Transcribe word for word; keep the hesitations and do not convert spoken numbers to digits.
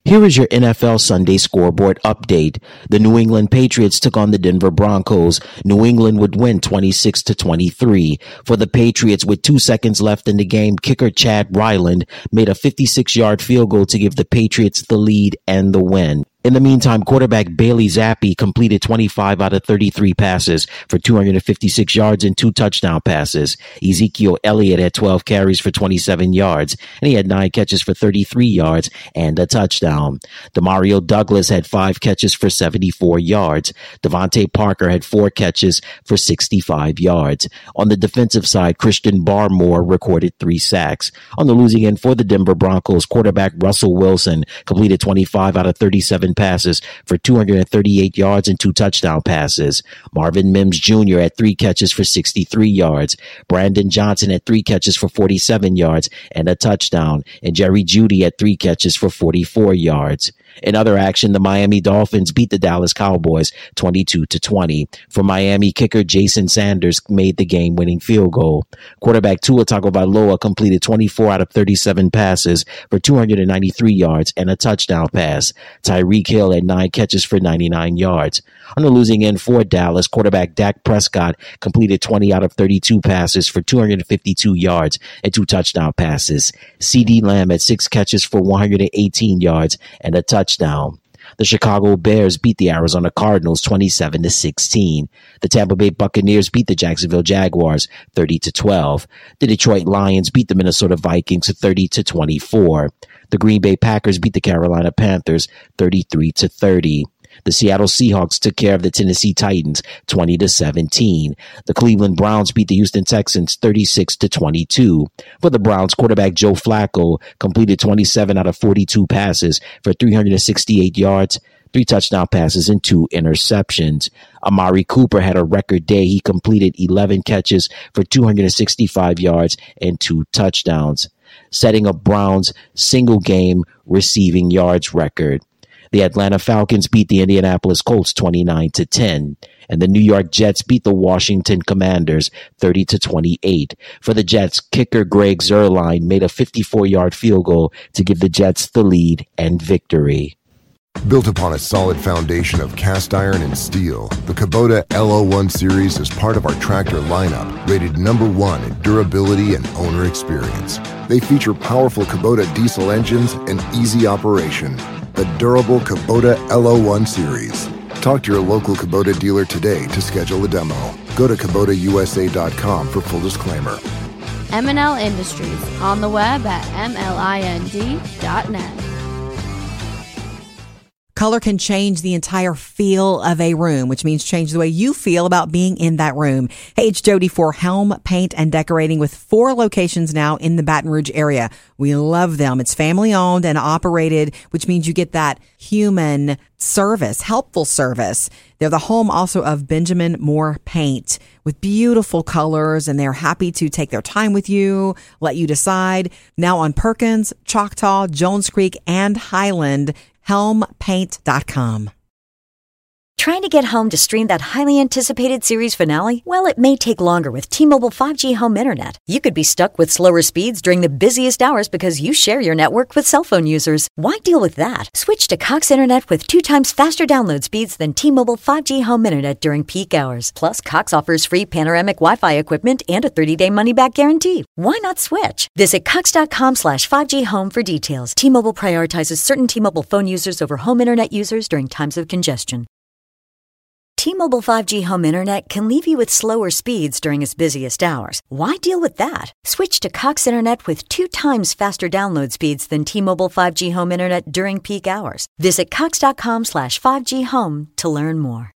Here is your N F L Sunday scoreboard update. The New England Patriots took on the Denver Broncos. New England would win twenty-six to twenty-three. For the Patriots, with two seconds left in the game, kicker Chad Ryland made a fifty-six-yard field goal to give the Patriots the lead and the win. In the meantime, quarterback Bailey Zappi completed twenty-five out of thirty-three passes for two hundred fifty-six yards and two touchdown passes. Ezekiel Elliott had twelve carries for twenty-seven yards, and he had nine catches for thirty-three yards and a touchdown. Demario Douglas had five catches for seventy-four yards. Devontae Parker had four catches for sixty-five yards. On the defensive side, Christian Barmore recorded three sacks. On the losing end for the Denver Broncos, quarterback Russell Wilson completed twenty-five out of thirty-seven passes for two hundred thirty-eight yards and two touchdown passes. Marvin Mims Junior had three catches for sixty-three yards. Brandon Johnson had three catches for forty-seven yards and a touchdown. And Jerry Jeudy had three catches for forty-four yards. In other action, the Miami Dolphins beat the Dallas Cowboys twenty-two to twenty. For Miami, kicker Jason Sanders made the game-winning field goal. Quarterback Tua Tagovailoa completed twenty-four out of thirty-seven passes for two hundred ninety-three yards and a touchdown pass. Tyreek Hill had nine catches for ninety-nine yards. On the losing end for Dallas, quarterback Dak Prescott completed twenty out of thirty-two passes for two hundred fifty-two yards and two touchdown passes. CeeDee Lamb had six catches for one hundred eighteen yards and a touchdown. Touchdown. The Chicago Bears beat the Arizona Cardinals twenty-seven to sixteen. The Tampa Bay Buccaneers beat the Jacksonville Jaguars thirty to twelve. The Detroit Lions beat the Minnesota Vikings thirty to twenty-four. The Green Bay Packers beat the Carolina Panthers thirty-three to thirty. The Seattle Seahawks took care of the Tennessee Titans twenty to seventeen. The Cleveland Browns beat the Houston Texans thirty-six to twenty-two. For the Browns, quarterback Joe Flacco completed twenty-seven out of forty-two passes for three hundred sixty-eight yards, three touchdown passes, and two interceptions. Amari Cooper had a record day. He completed eleven catches for two hundred sixty-five yards and two touchdowns, setting a Browns single game receiving yards record. The Atlanta Falcons beat the Indianapolis Colts twenty-nine to ten, and the New York Jets beat the Washington Commanders thirty to twenty-eight. For the Jets, kicker Greg Zuerlein made a fifty-four-yard field goal to give the Jets the lead and victory. Built upon a solid foundation of cast iron and steel, the Kubota L O one Series is part of our tractor lineup, rated number one in durability and owner experience. They feature powerful Kubota diesel engines and easy operation. The durable Kubota L O one Series. Talk to your local Kubota dealer today to schedule a demo. Go to Kubota U S A dot com for full disclaimer. M and L Industries, on the web at M L I N D dot net. Color can change the entire feel of a room, which means change the way you feel about being in that room. Hey, it's Jody for Helm Paint and Decorating with four locations now in the Baton Rouge area. We love them. It's family owned and operated, which means you get that human service, helpful service. They're the home also of Benjamin Moore Paint with beautiful colors, and they're happy to take their time with you, let you decide. Now on Perkins, Choctaw, Jones Creek, and Highland, helm paint dot com. Trying to get home to stream that highly anticipated series finale? Well, it may take longer with T-Mobile five G Home Internet. You could be stuck with slower speeds during the busiest hours because you share your network with cell phone users. Why deal with that? Switch to Cox Internet with two times faster download speeds than T-Mobile five G Home Internet during peak hours. Plus, Cox offers free panoramic Wi-Fi equipment and a thirty-day money-back guarantee. Why not switch? Visit Cox.com slash 5G Home for details. T-Mobile prioritizes certain T-Mobile phone users over home internet users during times of congestion. T-Mobile five G Home Internet can leave you with slower speeds during its busiest hours. Why deal with that? Switch to Cox Internet with two times faster download speeds than T-Mobile five G Home Internet during peak hours. Visit Cox.com slash 5G Home to learn more.